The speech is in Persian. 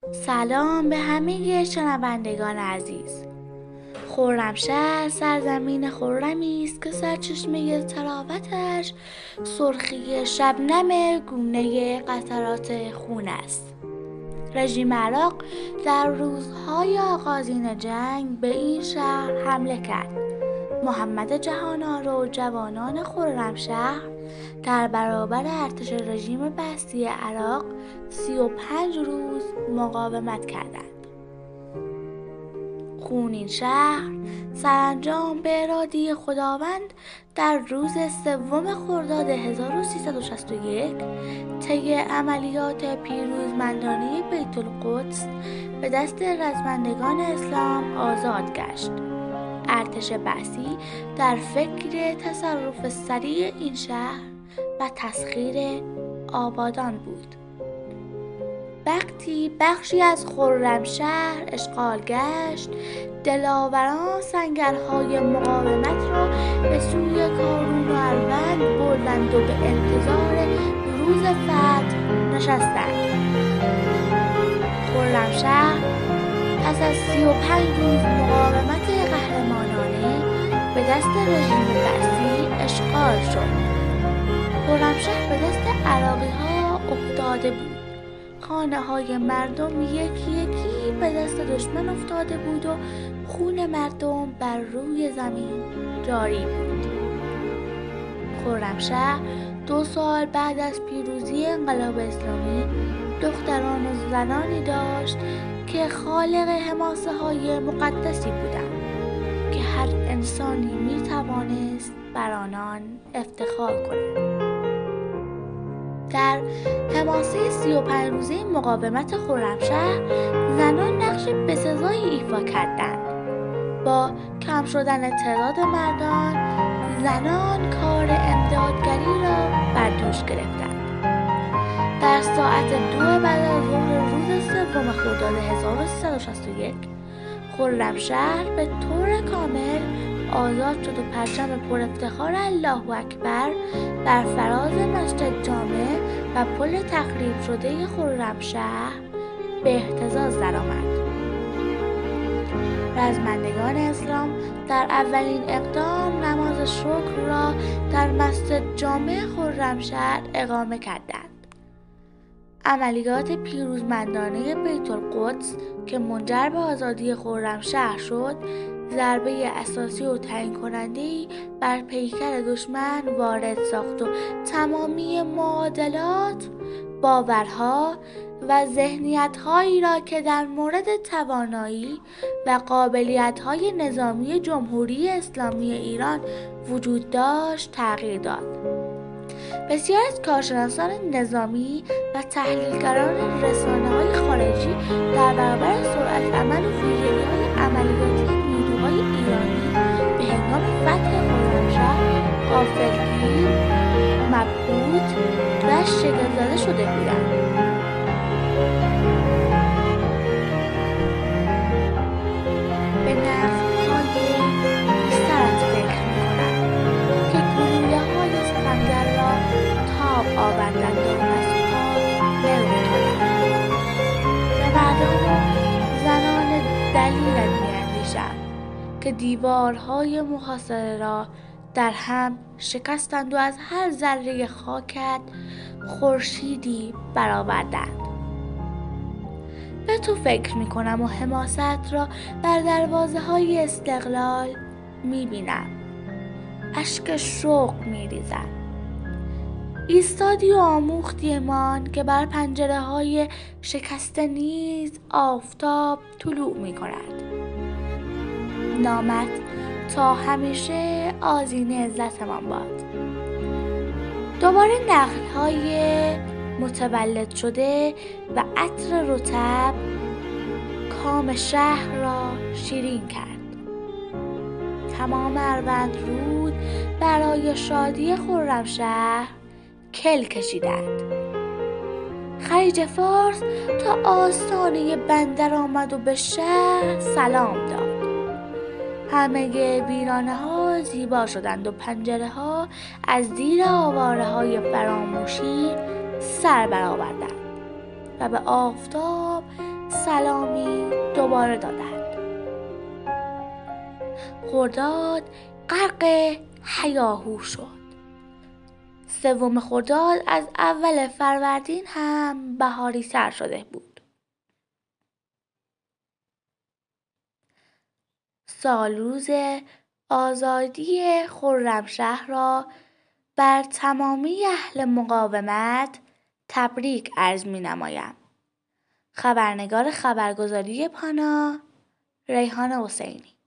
سلام به همه شنوندگان عزیز. خرمشهر سرزمین خرمی است که سرچشمه تراوتش سرخی شبنم گونه قطرات خون است. رژیم عراق در روزهای آغازین جنگ به این شهر حمله کرد. محمد جهان‌آرا و جوانان خرمشهر در برابر ارتش رژیم بعثی عراق 35 روز مقاومت کردند. خونین شهر سرانجام به اراده خداوند در روز 3 خرداد 1361 طی عملیات پیروزمندانه بیت القدس به دست رزمندگان اسلام آزاد گشت. ارتش بعثی در فکر تصرف سریع این شهر و تسخیر آبادان بود. وقتی بخشی از خرمشهر اشغال گشت، دلاوران سنگرهای مقاومت را به سوی کارون و اروند بردند و به انتظار روز فتح نشستند. خرمشهر پس از 35 روز مقاومت قهرمانانه به دست رژیم بعثی اشغال شد. خرمشهر به دست عراقی‌ها افتاده بود. خانه‌های مردم یکی یکی به دست دشمن افتاده بود و خون مردم بر روی زمین جاری بود. خرمشهر 2 سال بعد از پیروزی انقلاب اسلامی دختران و زنانی داشت که خالق حماسه‌های مقدسی بودند که هر انسانی می‌توانست بر آنان افتخار کند. در حماسه 35 روزه مقاومت خرمشهر زنان نقش بسزایی ایفا کردند. با کم شدن تعداد مردان، زنان کار امدادگری را بر دوش گرفتند. در ساعت 2 بعد از ظهر روز 3 خرداد 1361 خرمشهر به طور کامل آزاد شد و پرچم پر افتخار الله اکبر بر فراز مسجد جامع و پل تخریب شده خرمشهر به اهتزاز درآمد. رزمندگان اسلام در اولین اقدام نماز شکر را در مسجد جامع خرمشهر اقامه کردند. عملیات پیروزمندانه بیت القدس که منجر به آزادی خرمشهر شد، ضربه اساسی و تعیین کننده‌ای بر پیکر دشمن وارد ساخت و تمامی معادلات، باورها و ذهنیت‌هایی را که در مورد توانایی و قابلیت‌های نظامی جمهوری اسلامی ایران وجود داشت تغییر داد. بسیار از کارشناسان نظامی و تحلیلگران رسانه‌های خارجی در برابر سرعت عمل و ویژگی‌های عملیاتی نیروهای ایرانی به هنگام فتح خرمشهر غافلگیر، مبهوت و شگفت‌زده شده بودند. به نقدهای بیشتر از فکر می‌کنند که گلوله‌های ستمگر را تاب آوردند و از پا نمی‌توانند. به مردان و زنان دلیل می‌اندیشند که دیوارهای محاصره را در هم شکستند و از هر ذره خاکت خورشیدی برآوردند. به تو فکر می‌کنم و حماست را بر دروازه‌های استقلال می‌بینم. اشک شوق می‌ریزم. ایستادی و آموختیمان که بر پنجره‌های شکسته نیز آفتاب طلوع می‌کند. نامت تا همیشه آذین عزتمان باد. دوباره نخل‌های متولد شده و عطر رطب کام شهر را شیرین کرد. تمام اروند رود برای شادی خرمشهر کل کشیدند. خلیج فارس تا آستانه بندر آمد و به شهر سلام داد. همه ویرانه ها زیبا شدند و پنجره ها از زیر آواره های فراموشی سر برآوردند و به آفتاب سلامی دوباره دادند. خرداد غرق هیاهو شد. 3 خرداد از اول فروردین هم بهاری تر شده بود. سالروز آزادی خرمشهر را بر تمامی اهل مقاومت تبریک عرض می‌نمایم. خبرنگار خبرگزاری پانا، ریحان حسینی.